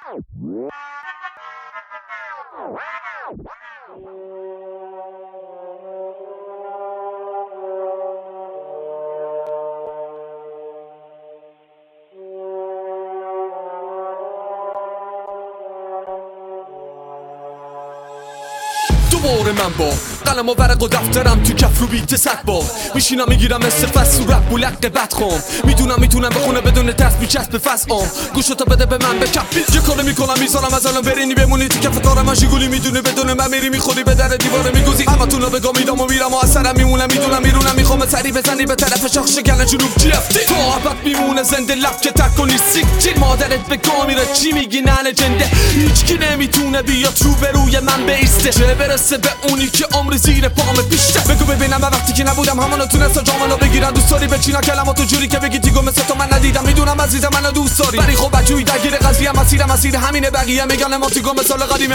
دوباره من با قلم و ورق و دفترم تو کف رو بیت 100 بار میشینم میگیرم استفاده صورت بلق بدخوام میتونم بخونه بدون دست میچسب به فصام گوشتو بده به من بکپ یه کاری میکنم میذارم از الان برینی بمونی تو کف کارم مشغولی میدونه بدون من میری میخوری به در دیواره میگوزی همتون رو بگم میدم و میرم و اثرم میمونم میدونم میخوام سری بزنی به طرف شاخ شکن جنوب جفتی تو ابد میمونه زنده لب که تک کنی سیک مادرت به گا میره چی میگی نه جنده هیچکی نمیتونه بیاد رو به روی من بیسته چه برسه به اونی که عمر زیر پام پیشته بگو ببینم وقتی که نبودم همونو تونستا جامونو بگیرن دوست داری بچینا کلماتو جوری که بگی دیگو مثل تو من ندیدم میدونم عزیزم منو دوست داری ولی خب بجوی درگیر قضیه مسیر همینه بقیه میگن ما تیگو مثل قدیمه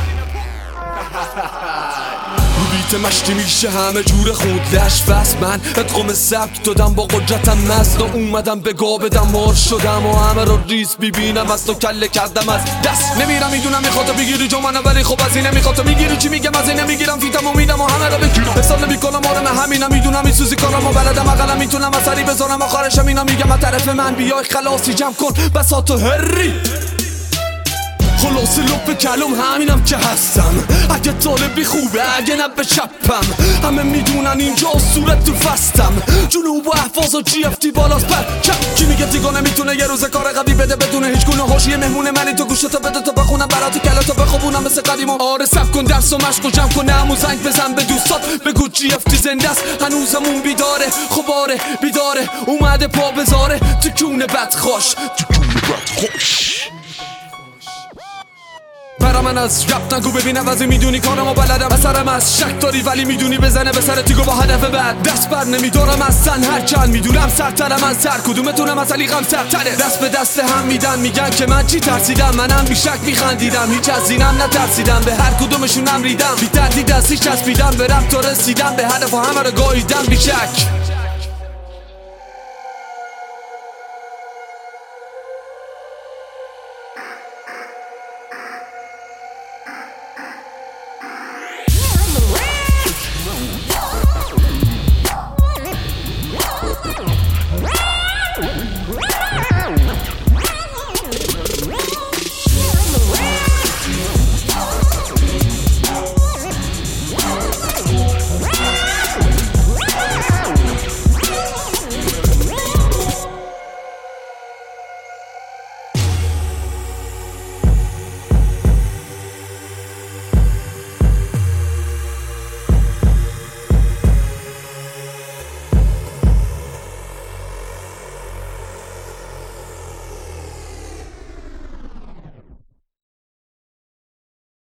بیت مشتی میشه همه جور خودلش بس من ادغام سبک دادم با قدرتم مست و اومدم به گا بدم مار شدم و همه رو ریس ببینم از تو کله کردم از دست نمیرم میدونم میخواد بگیری جو منو ولی خب از اینه میخواد میگیری چی میگم از اینه میگیرم فیتم و میدم و همه رو بگیرم حساب نمیکنم آرم همینم میدونم این سوزی کارم و بلدم اقلم میتونم اثری بذارم آخرشم اینا میگم از طرف من بیای خلاصی جمع کن بساتو هری خلاص لپ کلم همینم که هستم اگه طالبی خوبه اگه نه به چپم همه میدونن اینجا صورت تو فستم جنوب و احفاظ و GFT بالاست پر کی میگه دیگه نمیتونه یه روز کار قوی بده بدون هیچ گونه هوش یه مهمونه منی تو گوشتو بده تا بخونم برات کلاتو بخوابونم مثل قدیما آره سب کن درس و مشق و جمع کن همون زنگ بزن به دوستات بگو GFT زنده است هنوزمون بیداره خب آره بیداره اومده پا بذاره تو کونه بد خوش برا من از رپ نگو ببینم وزی میدونی کارمو بلدم اثرم از شک داری ولی میدونی بزنه به سر تیگو با هدف بعد دست بر نمیدارم از سن هر چند میدونم سرترم از سر کدومتونم از علیقم سرتره دست به دست هم میدن میگن که من چی ترسیدم منم بی شک میخندیدم هیچ از اینم نترسیدم به هر کدومشونم ریدم بی دردی دستی چسبیدم به رپ تا رسیدم به هدف و همه رو گاییدم بی شک